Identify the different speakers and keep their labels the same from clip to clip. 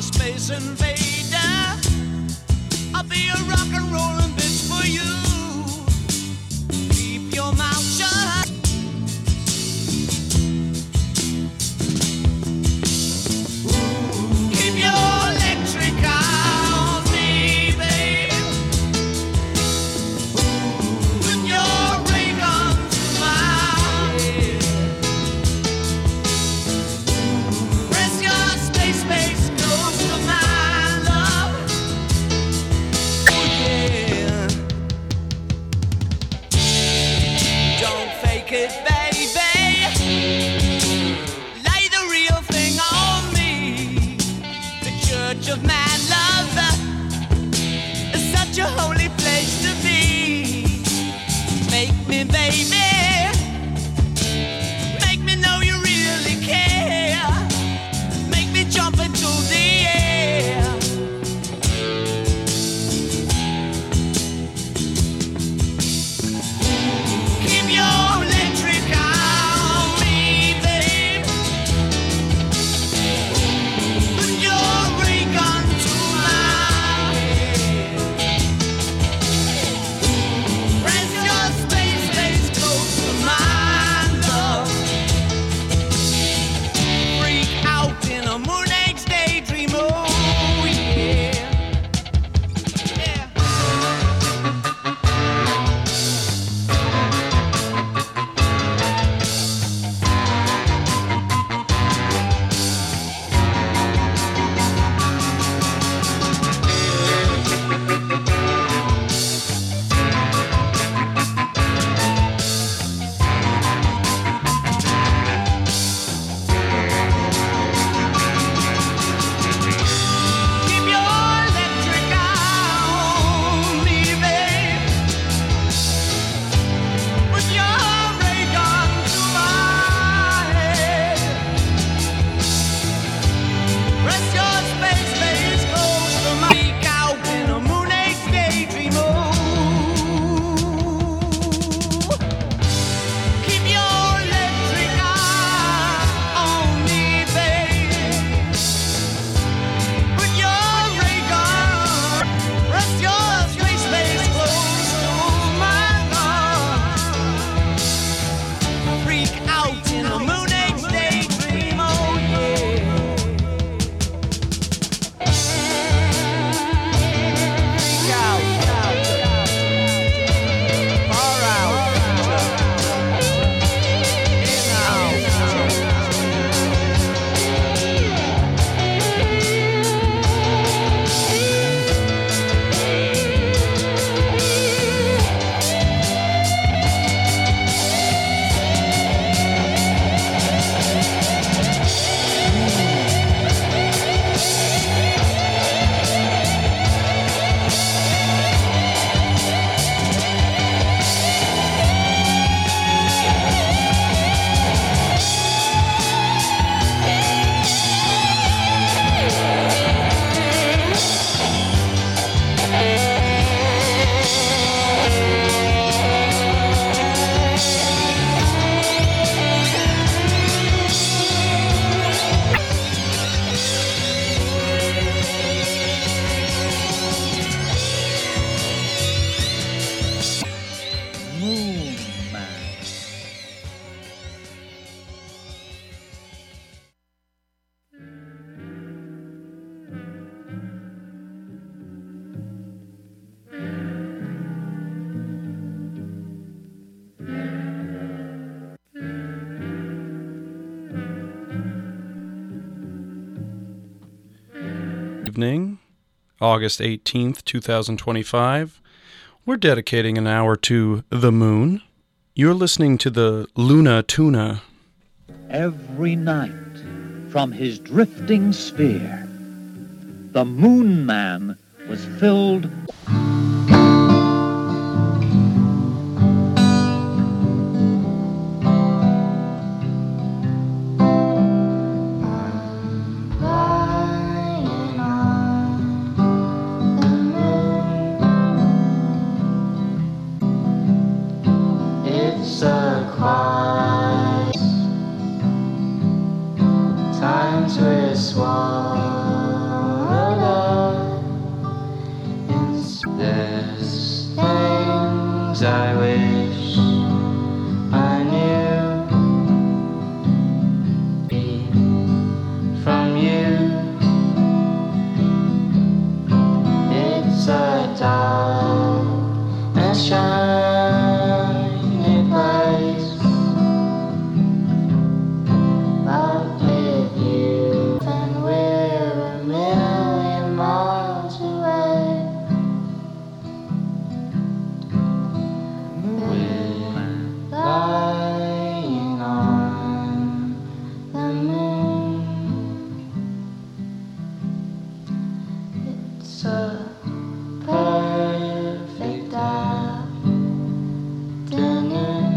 Speaker 1: Space Invader. I'll be a rock and rollin' bitch for you. Keep your mouth shut. Keep your electric on me, babe. Put your ray gun to my head. Press your space close to my love. Oh yeah. Don't fake it, baby. Lay the real thing on me. The church of man love is such a holy place to be. Make me, baby. Make me know you really care. Make me jump into the air. Keep your electric on me, babe. Put your ray gun to my head. Press your space close to my love. Freak out in a moon age daydream, oh yeah. Yeah. Keep your electric on me, babe. Put your ray gun to my head. Press your space close to my peek out in a moon age daydream. Oh, keep your electric on me, babe. Put your ray gun. Press your space close to my love. Freak out in a moon age daydream. Oh yeah. Freak out. Far out. In out.
Speaker 2: Moon Man.
Speaker 3: Evening, August 18th, 2025. We're dedicating an hour to the moon. You're listening to the Luna Tuna.
Speaker 2: Every night, from his drifting sphere, the Moon Man was filled
Speaker 4: Flying on the moon. It's a quiet times we're swallowed. There's things I wish I knew from you. It's a dark and shiny place, but with you, and we're a million miles away. Lying on the moon, it's a perfect afternoon.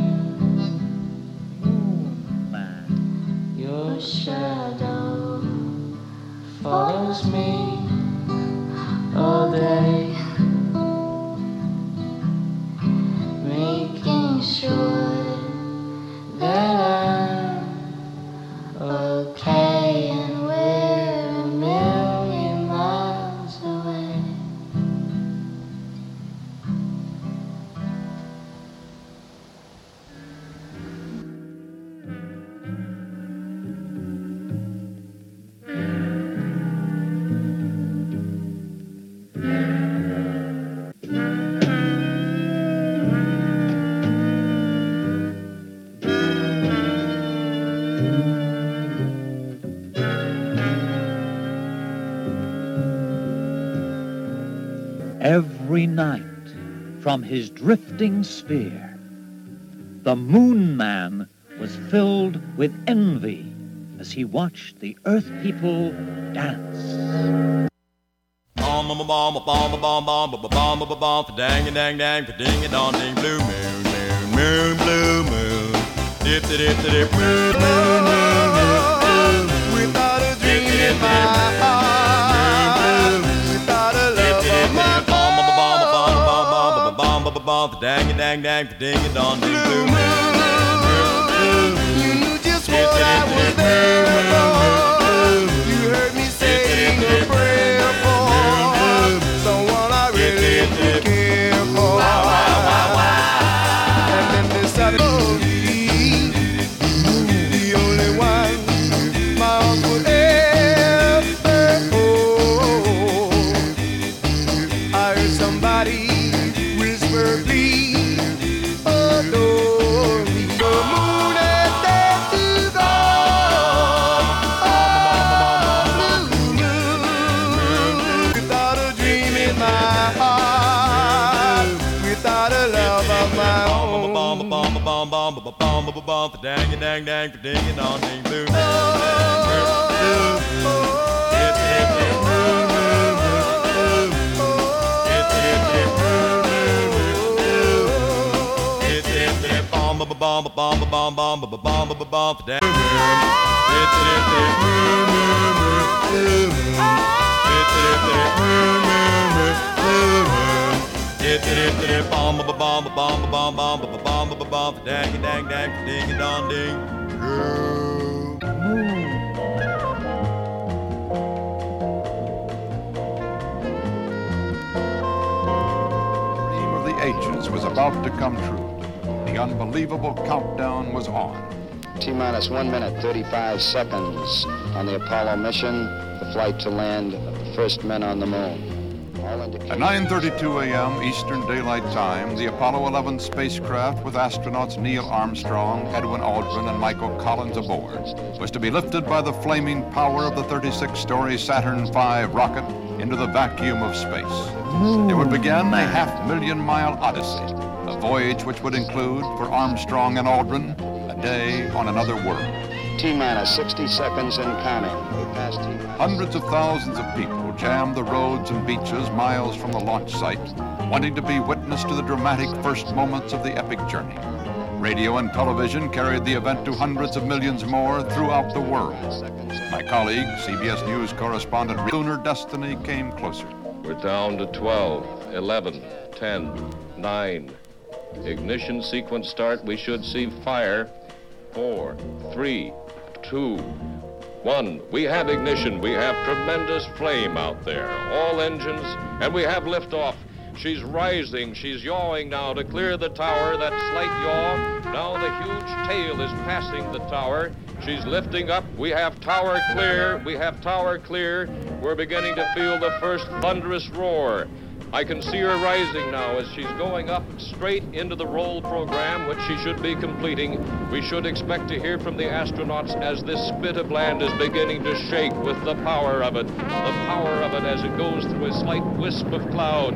Speaker 4: Your shadow follows me all day, making sure that I'm okay, and we're a million miles away.
Speaker 2: Every night, from his drifting sphere, the Moon Man was filled with envy as he watched the Earth people dance.
Speaker 1: Bomb, bomb, bomb, bomb, bomb, bomb, bomb, bomb, bomb, dang, dang, dang, ding, dong, ding, blue moon, moon, moon, blue moon, dip, dip, dip, dip, moon, moon, moon, moon, without a dream in my heart, without a love of my heart. Dang, dang, dang, ding, dong, ding, blue moon, you knew just what I was there for. You heard me saying a prayer for someone I really care for. And then decided, oh, the only one my heart would ever hold. I heard somebody whisper, please adore me. The moon is dead to go. Blue moon, without a dream in my heart, without a love of my own. Dang, dang, dang, ding, dong, ding, blue moon. Bomb, bomb, bomb, bomb, bomb, bomb, bomb, bomb, dang. Bomb, bomb, bomb, bomb, bomb, bomb, bomb, dang, dang, dang, ding, dong, ding.
Speaker 5: Dream of the ages was about to come true. The unbelievable countdown was on.
Speaker 6: T-minus 1 minute, 35 seconds on the Apollo mission, the flight to land the first men on the moon.
Speaker 5: At 9:32 a.m. Eastern Daylight Time, the Apollo 11 spacecraft with astronauts Neil Armstrong, Edwin Aldrin, and Michael Collins aboard was to be lifted by the flaming power of the 36-story Saturn V rocket into the vacuum of space. It would begin a half-million-mile odyssey, a voyage which would include, for Armstrong and Aldrin, a day on another world.
Speaker 6: T-minus 60 seconds and counting. We passed T-minus.
Speaker 5: Hundreds of thousands of people jammed the roads and beaches miles from the launch site, wanting to be witness to the dramatic first moments of the epic journey. Radio and television carried the event to hundreds of millions more throughout the world. My colleague, CBS News correspondent, Lunar Destiny came closer.
Speaker 7: We're down to 12, 11, 10, 9. Ignition sequence start. We should see fire. 4, 3, 2, 1. We have ignition. We have tremendous flame out there. All engines, and we have liftoff. She's rising, she's yawing now to clear the tower, that slight yaw. Now the huge tail is passing the tower. She's lifting up. We have tower clear. We have tower clear. We're beginning to feel the first thunderous roar. I can see her rising now as she's going up straight into the roll program, which she should be completing. We should expect to hear from the astronauts as this spit of land is beginning to shake with the power of it. The power of it as it goes through a slight wisp of cloud.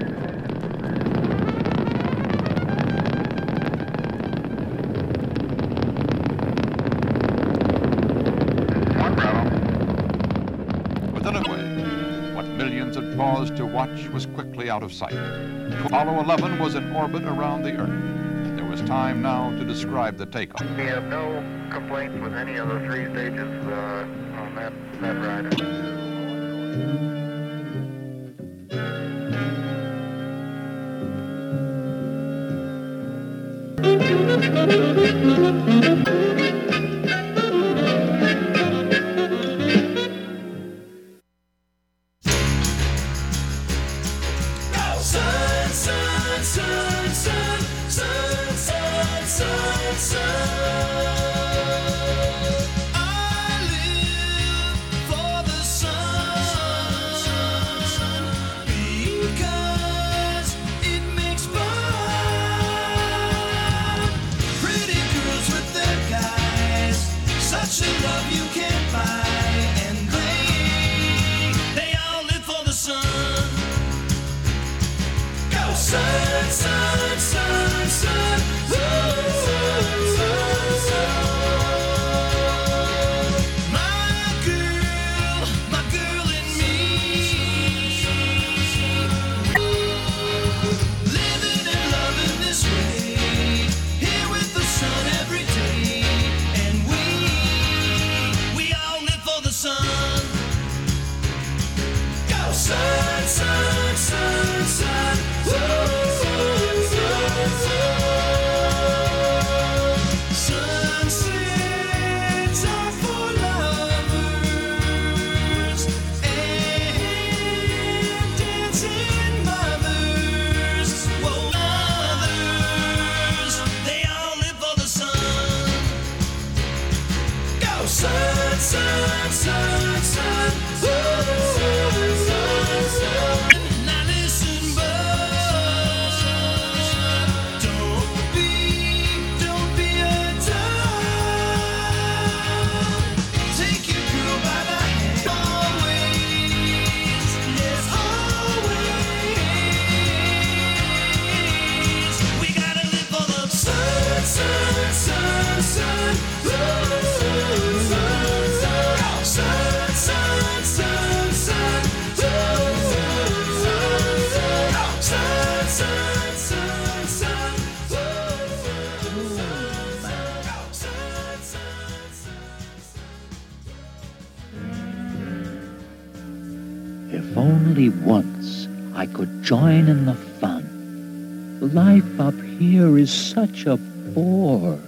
Speaker 5: Within a way, what millions had paused to watch was quickly out of sight. Apollo 11 was in orbit around the Earth. There was time now to describe the takeoff.
Speaker 8: We have no complaints with any of the three stages on that ride.
Speaker 2: If only once I could join in the fun. Life up here is such a bore.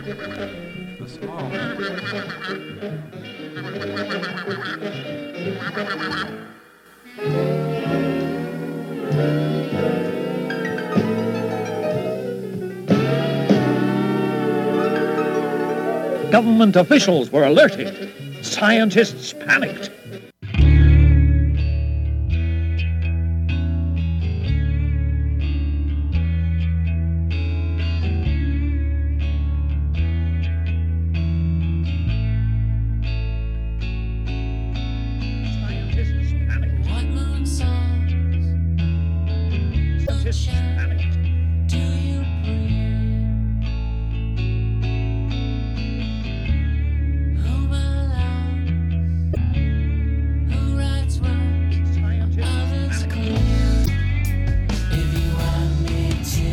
Speaker 3: The small.
Speaker 2: Government officials were alerted. Scientists panicked. Scientists panicked.
Speaker 4: What moon songs
Speaker 2: Scientists panicked.
Speaker 4: do you bring? Who belongs? Who writes what
Speaker 2: Scientists
Speaker 4: others
Speaker 2: panicked.
Speaker 4: claim? If you want me to,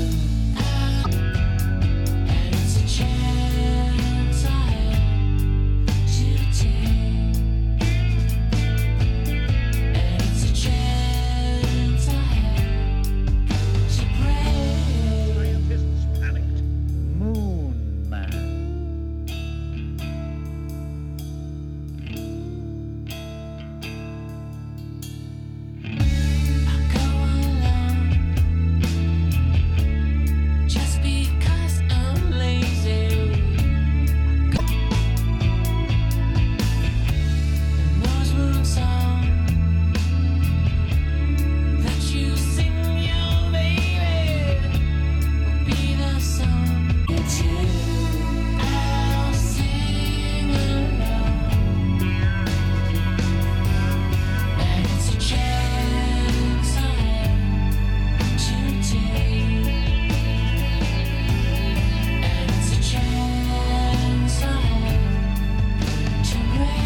Speaker 4: and it's a chance I have to take, and it's a chance I have to break.
Speaker 2: Scientists panicked. Moon Man.
Speaker 4: Go along just because I'm lazy. And those moon songs that you sing, your baby, will be the song too. I'll sing along, and it's a chance I have to take, and it's a chance I have to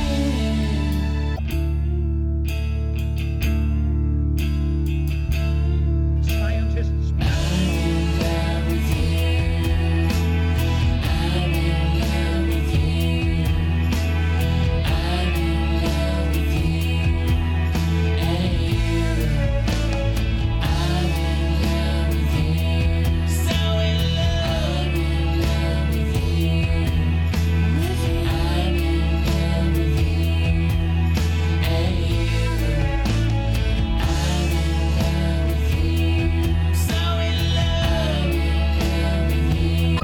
Speaker 4: break.
Speaker 2: Scientists panicked.
Speaker 4: I'm in love with you. I'm in love with you. I'm in love with you. And you. I'm in love with you. So in love. I'm in love with you. I'm in love with you. And you. I'm in love with you. So in love. I'm in love with you.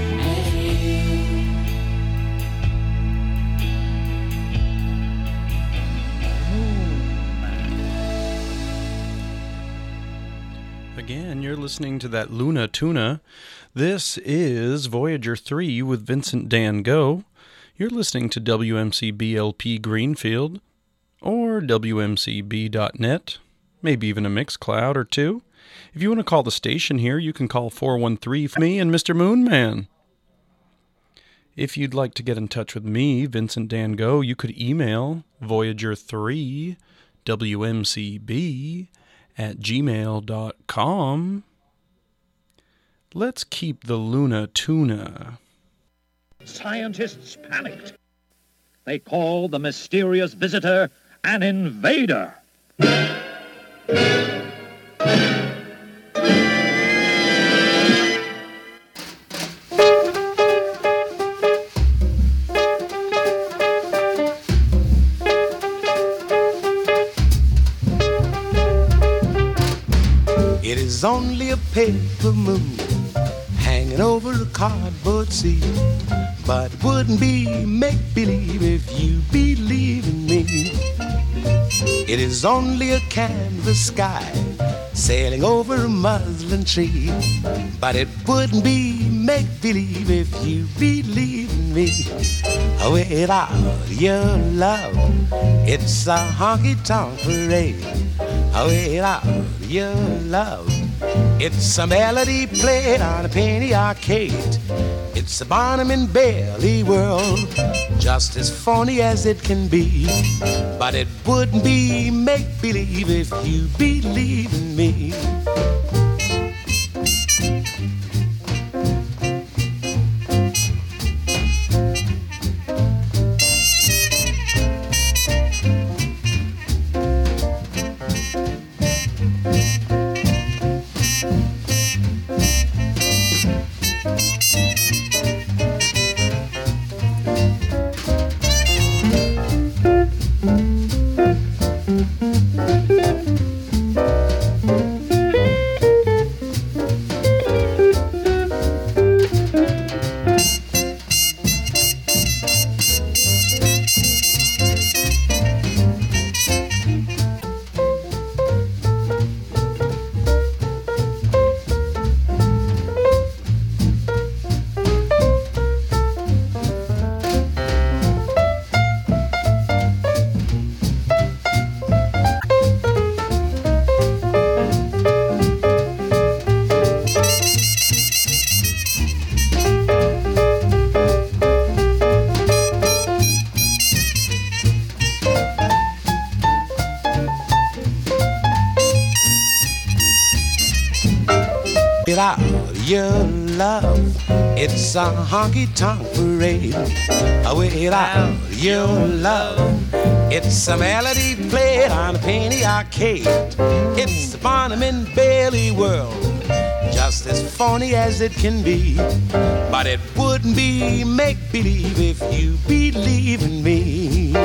Speaker 2: Moon Man.
Speaker 3: Again, you're listening to that Luna Tuna. This is Voyager 3 with Vincent Dan Go. You're listening to WMCB-LP Greenfield or WMCB.net, maybe even a Mixcloud or two. If you want to call the station here, you can call 413 for me and Mr. Moonman. If you'd like to get in touch with me, Vincent Dan Go, you could email Voyager3 WMCB at gmail.com. Let's keep the Luna Tuna.
Speaker 2: Scientists panicked. They called the mysterious visitor an invader.
Speaker 9: It is only a paper moon hanging over a cardboard sea. But it wouldn't be make-believe if you believe in me. It is only a canvas sky sailing over a muslin tree. But it wouldn't be make-believe if you believe in me. Without your love, it's a honky-tonk parade. Without your love, it's a melody played on a penny arcade. It's a Barnum and Bailey world, just as phony as it can be. But it wouldn't be make-believe if you believe in me. it out, your love. It's a honky-tonk parade. Wait it out, your love. It's a melody played on a penny arcade. It's a Barnum and Bailey world, just as phony as it can be. But it wouldn't be make-believe if you believe in me.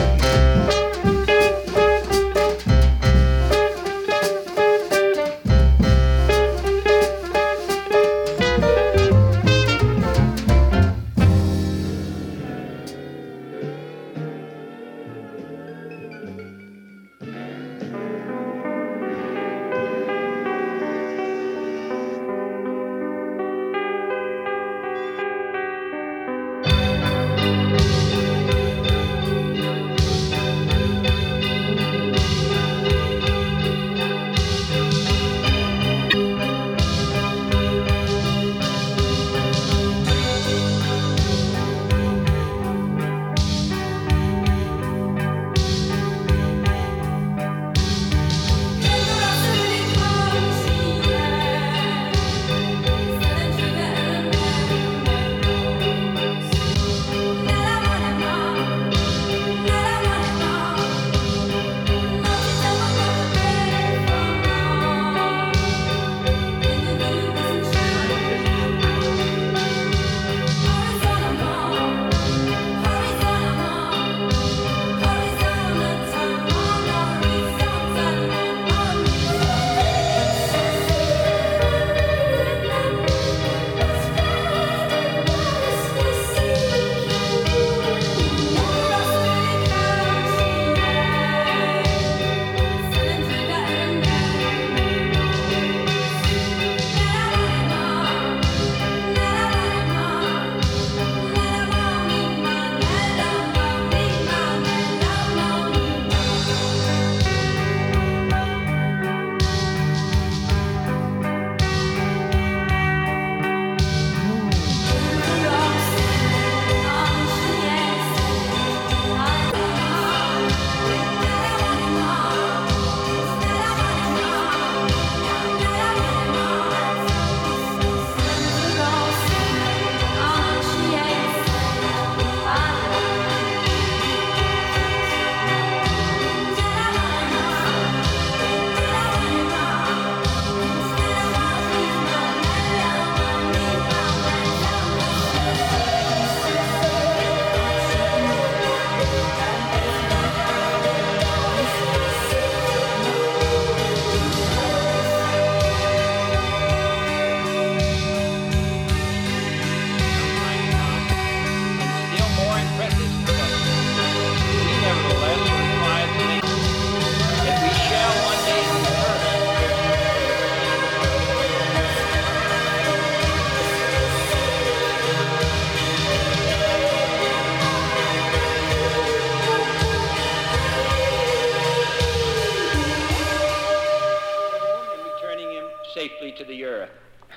Speaker 10: safely to the Earth.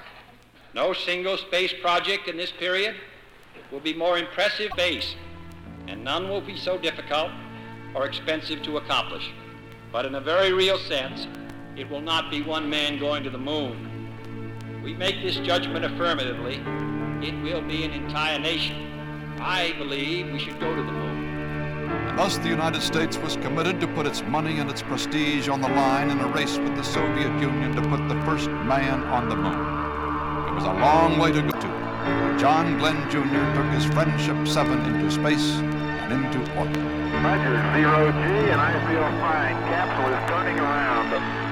Speaker 10: No single space project in this period will be more impressive base, and none will be so difficult or expensive to accomplish. But in a very real sense, it will not be one man going to the moon. We make this judgment affirmatively. It will be an entire nation. I believe we should go to the moon.
Speaker 5: And thus the United States was committed to put its money and its prestige on the line in a race with the Soviet Union to put the first man on the moon. It was a long way to go to. John Glenn Jr. took his Friendship 7 into space and into orbit.
Speaker 8: Roger, 0G, and I feel fine. Capsule is turning around.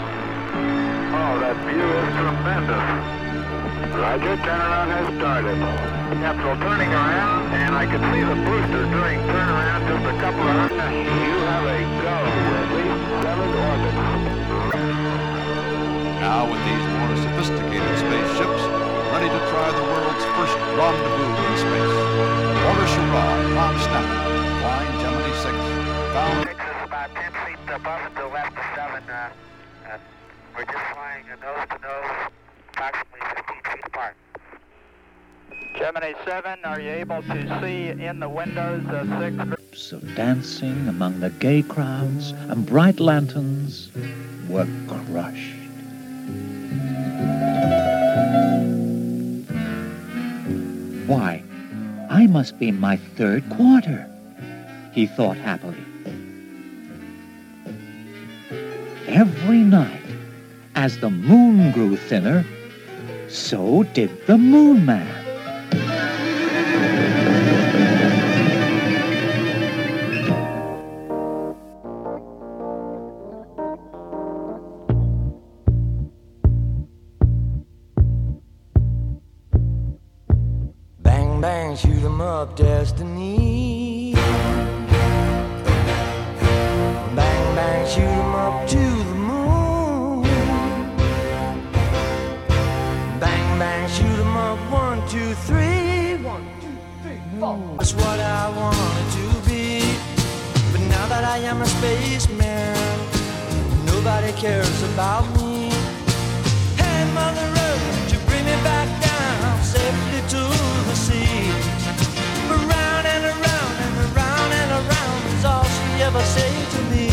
Speaker 8: Oh, that view is tremendous. Roger, turnaround has started. Capsule turning around, and I can see the booster doing turnaround just a couple of hundred. You have a go, at least 7 orbits.
Speaker 5: Now with these more sophisticated spaceships, ready to try the world's first rendezvous in space. Walter Schirra, Tom Stafford, flying Gemini 6, found...
Speaker 8: Takes us about 10 feet above and to left of 7. We're just flying nose to nose, approximately 15 feet apart. Gemini 7, are you able to see in the windows of 6?
Speaker 2: So dancing among the gay crowds and bright lanterns were crushed. Why, I must be in my third quarter, he thought happily. Every night, as the moon grew thinner, so did the Moon Man.
Speaker 11: Bang, bang, shoot 'em up, destiny. Bang, bang, shoot 'em up to the moon. Bang, bang, shoot 'em up, 1, 2, 3. 1, 2, 3, 4. That's what I wanted to be. But now that I am a spaceman, nobody cares about me. Hey, Mother Earth, would you bring me back down safely to the sea? Around and around and around and around is all she ever said to me.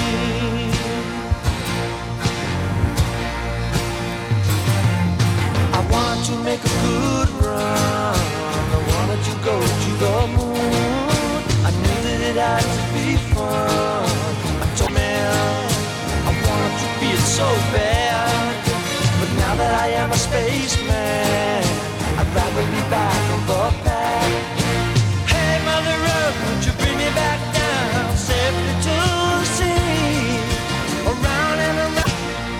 Speaker 11: I wanted to make a good run. I wanted to go to the moon. I knew that it had to be fun. I told man I wanted to be it so bad. But now that I am a spaceman, I'd rather be back on the pad. Hey, Mother Earth, would you bring me back down safely to the sea? Around and around.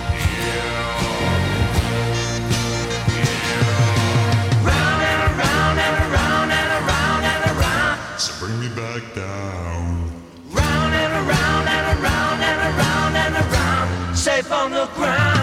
Speaker 11: Round and around and around and around and around.
Speaker 12: So bring me back down.
Speaker 11: Round and around and around and around and around. Safe on the ground.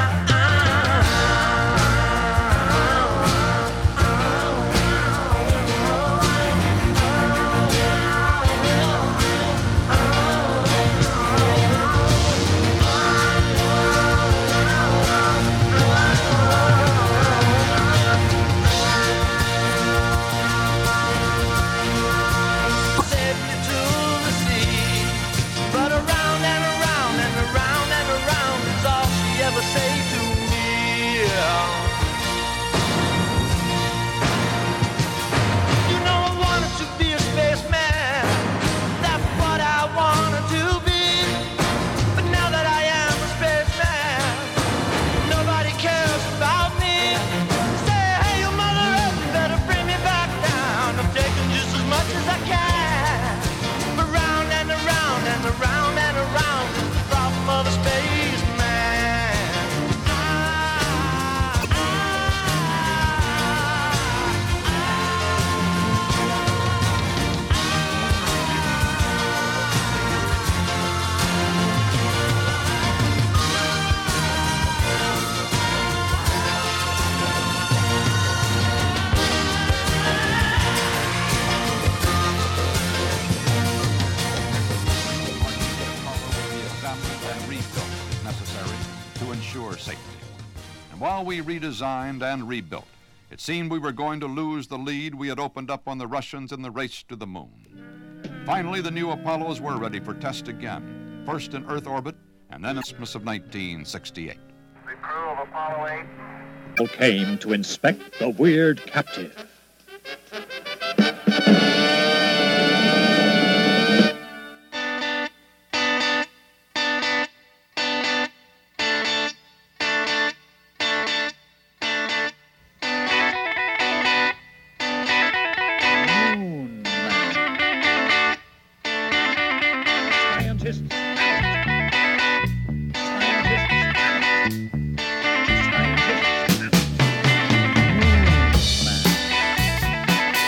Speaker 11: Safely to the sea. But around and around and around and around is all she ever say to me. You know I wanted to be a spaceman. That's what I wanted to be. But now that I am a spaceman, nobody cares about me. Say, hey, you Mother Earth, you better bring me back down. I'm taking just as much as I can. But round and around and around and around is the problem of a spaceman.
Speaker 5: Examined and rebuilt if necessary to ensure safety. And while we redesigned and rebuilt, it seemed we were going to lose the lead we had opened up on the Russians in the race to the moon. Finally, the new Apollos were ready for test again, first in Earth orbit and then in Christmas of 1968.
Speaker 8: The crew of Apollo 8.
Speaker 2: People came to inspect the weird captive. Moon Man. Scientists out. Scientists out. Scientists out. Moon Man.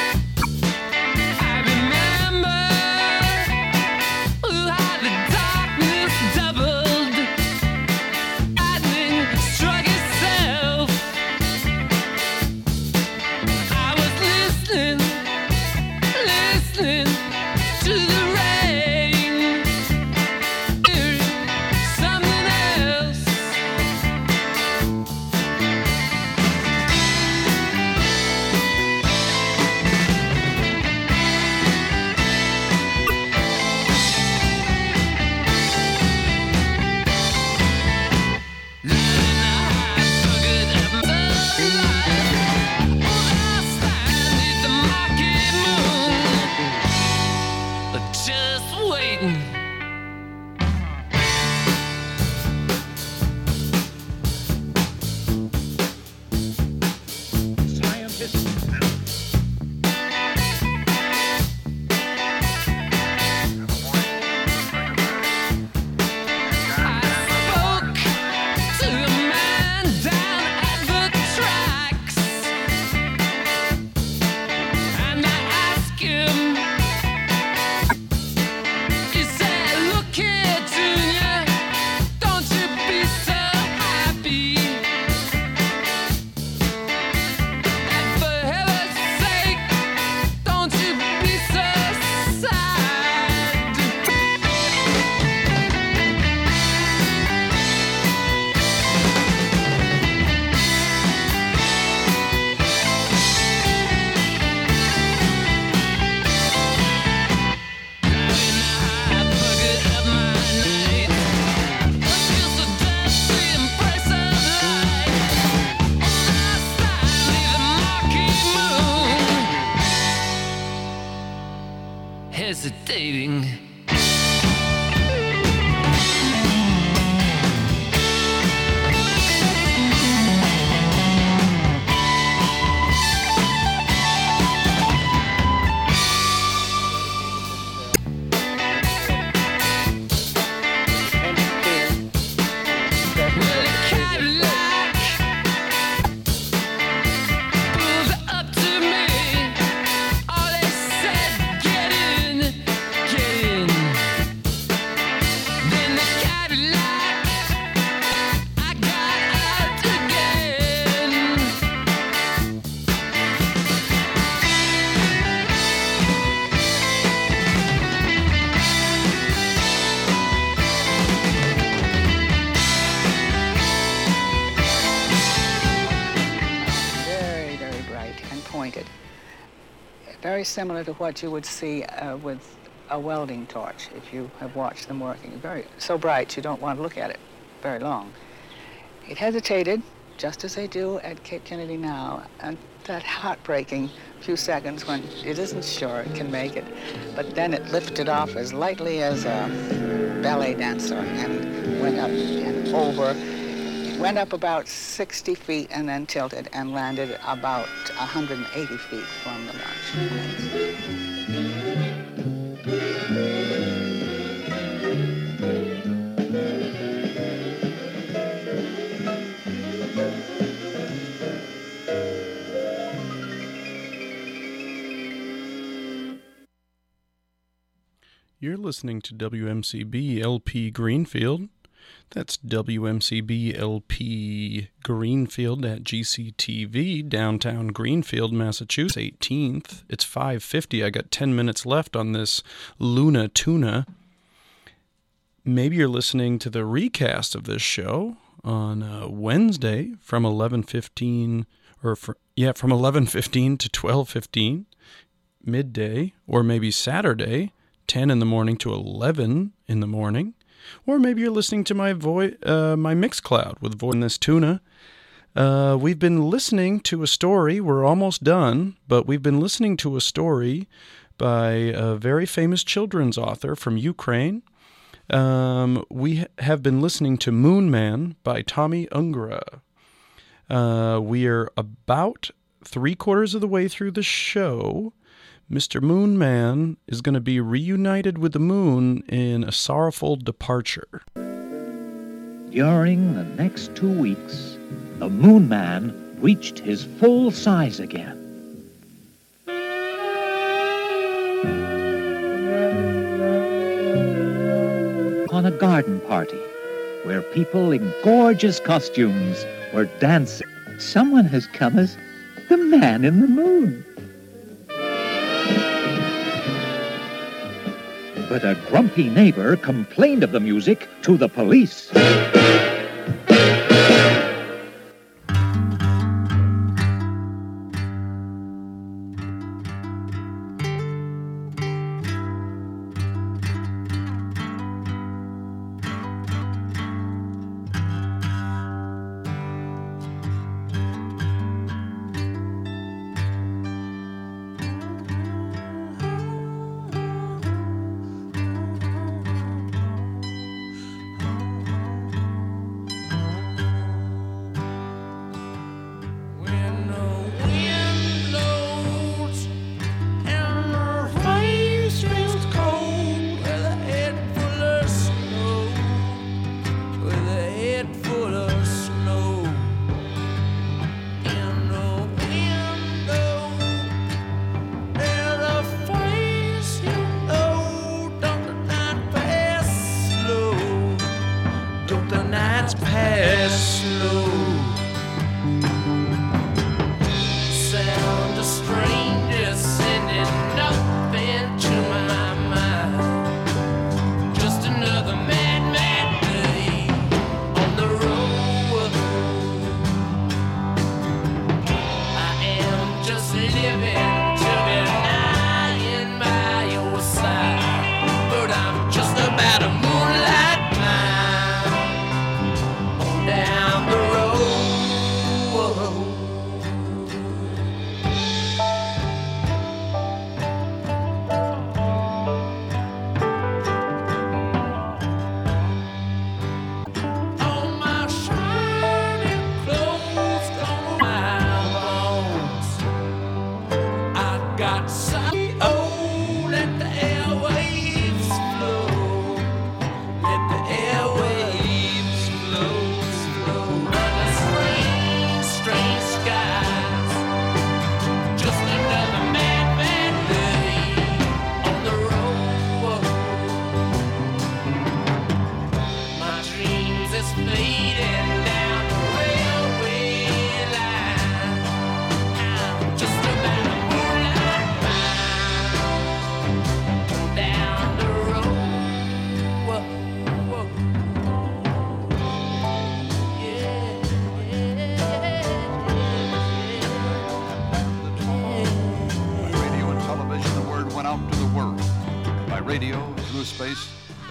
Speaker 13: very similar to what you would see with a welding torch, if you have watched them working. So bright you don't want to look at it very long. It hesitated, just as they do at Cape Kennedy now, and that heartbreaking few seconds when it isn't sure it can make it, but then it lifted off as lightly as a ballet dancer and went up and over. It went up about 60 feet and then tilted and landed about 180 feet from the launch.
Speaker 3: You're listening to WMCB LP Greenfield. That's WMCB LP Greenfield at GCTV, downtown Greenfield, Massachusetts, 18th. It's 5:50. I got 10 minutes left on this Luna Tuna. Maybe you're listening to the recast of this show on Wednesday from 11:15 from 11:15 to 12:15 midday, or maybe Saturday 10 in the morning to 11 in the morning, or maybe you're listening to my my Mixcloud with Voice in this Tuna. We've been listening to a story. We're almost done, but we've been listening to a story by a very famous children's author from Ukraine. We have been listening to Moon Man by Tommy Ungra. We are about 3/4 of the way through the show. Mr. Moon Man is going to be reunited with the moon in a sorrowful departure.
Speaker 2: During the next 2 weeks, the Moon Man reached his full size again. On a garden party where people in gorgeous costumes were dancing. Someone has come as the man in the moon. But a grumpy neighbor complained of the music to the police.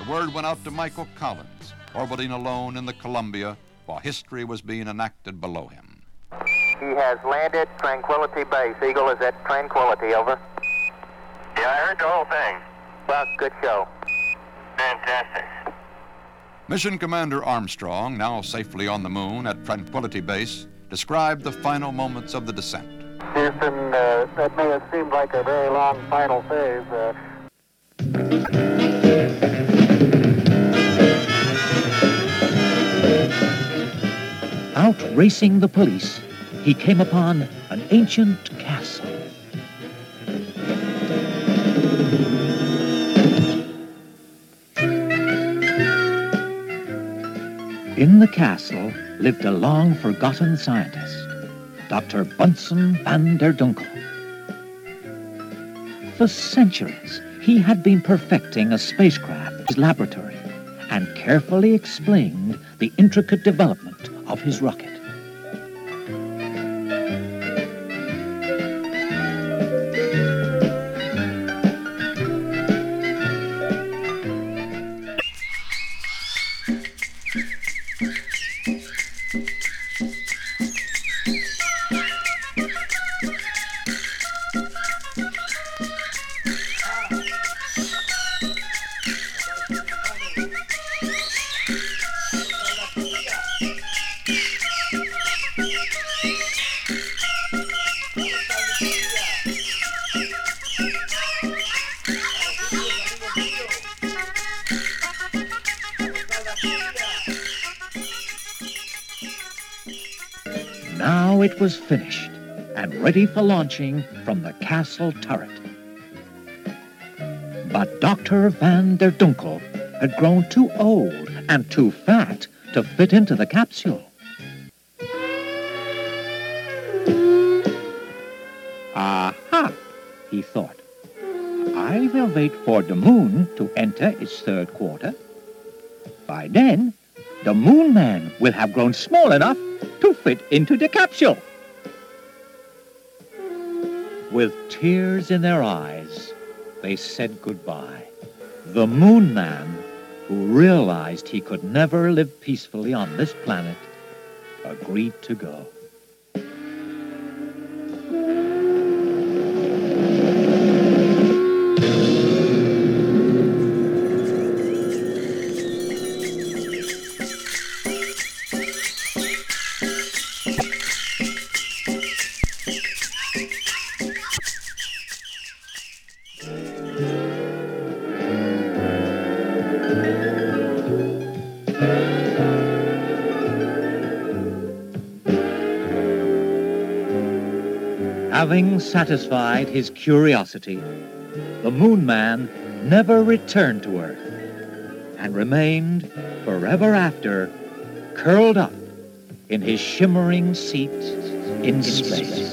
Speaker 5: word went out to Michael Collins, orbiting alone in the Columbia while history was being enacted below him.
Speaker 14: He has landed Tranquility Base. Eagle is at Tranquility, over.
Speaker 8: Yeah, I heard the whole thing.
Speaker 14: Well, good show.
Speaker 8: Fantastic.
Speaker 5: Mission Commander Armstrong, now safely on the moon at Tranquility Base, described the final moments of the descent.
Speaker 8: Houston, that may have seemed like a very long final phase.
Speaker 2: Out racing the police, he came upon an ancient castle. In the castle lived a long-forgotten scientist, Dr. Bunsen van der Dunkel. For centuries, he had been perfecting a spacecraft in his laboratory and carefully explained the intricate development of his rocket. Now it was finished and ready for launching from the castle turret. But Dr. van der Dunkel had grown too old and too fat to fit into the capsule. Aha, he thought. I will wait for the moon to enter its third quarter. By then, the Moon Man will have grown small enough to fit into the capsule. With tears in their eyes, they said goodbye. The Moon Man, who realized he could never live peacefully on this planet, agreed to go. Having satisfied his curiosity, the Moon Man never returned to Earth and remained forever after curled up in his shimmering seat in space.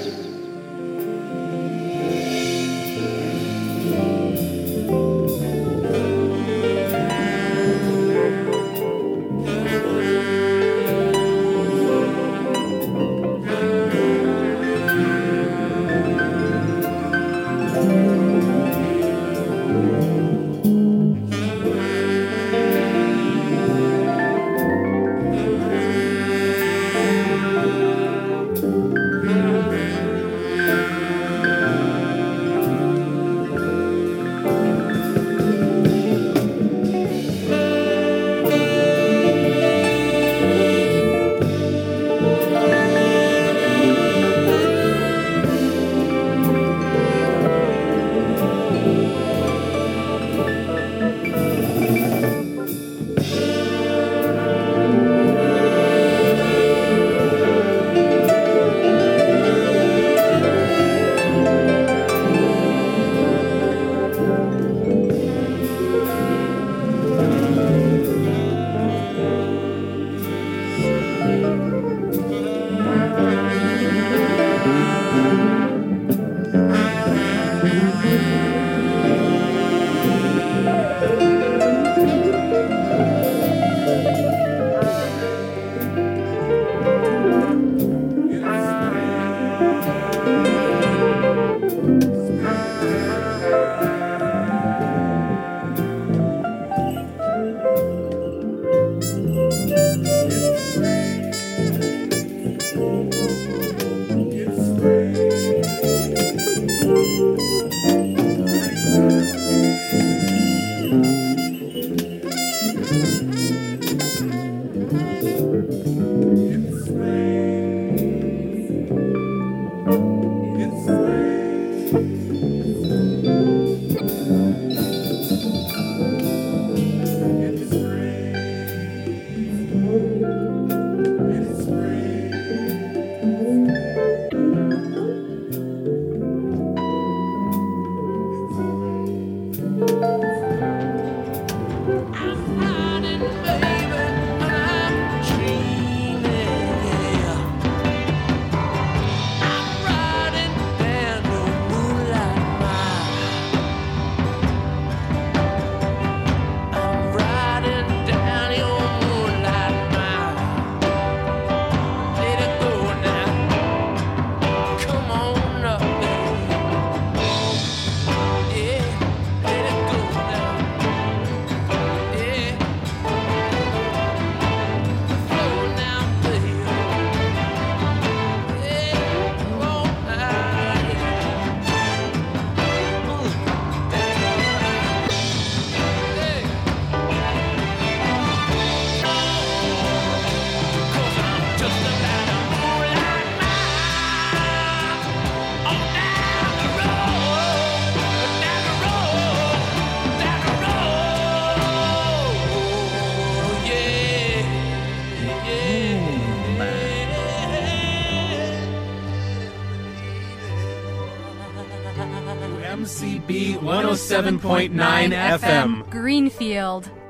Speaker 15: WMCB 107.9 FM.
Speaker 16: Greenfield.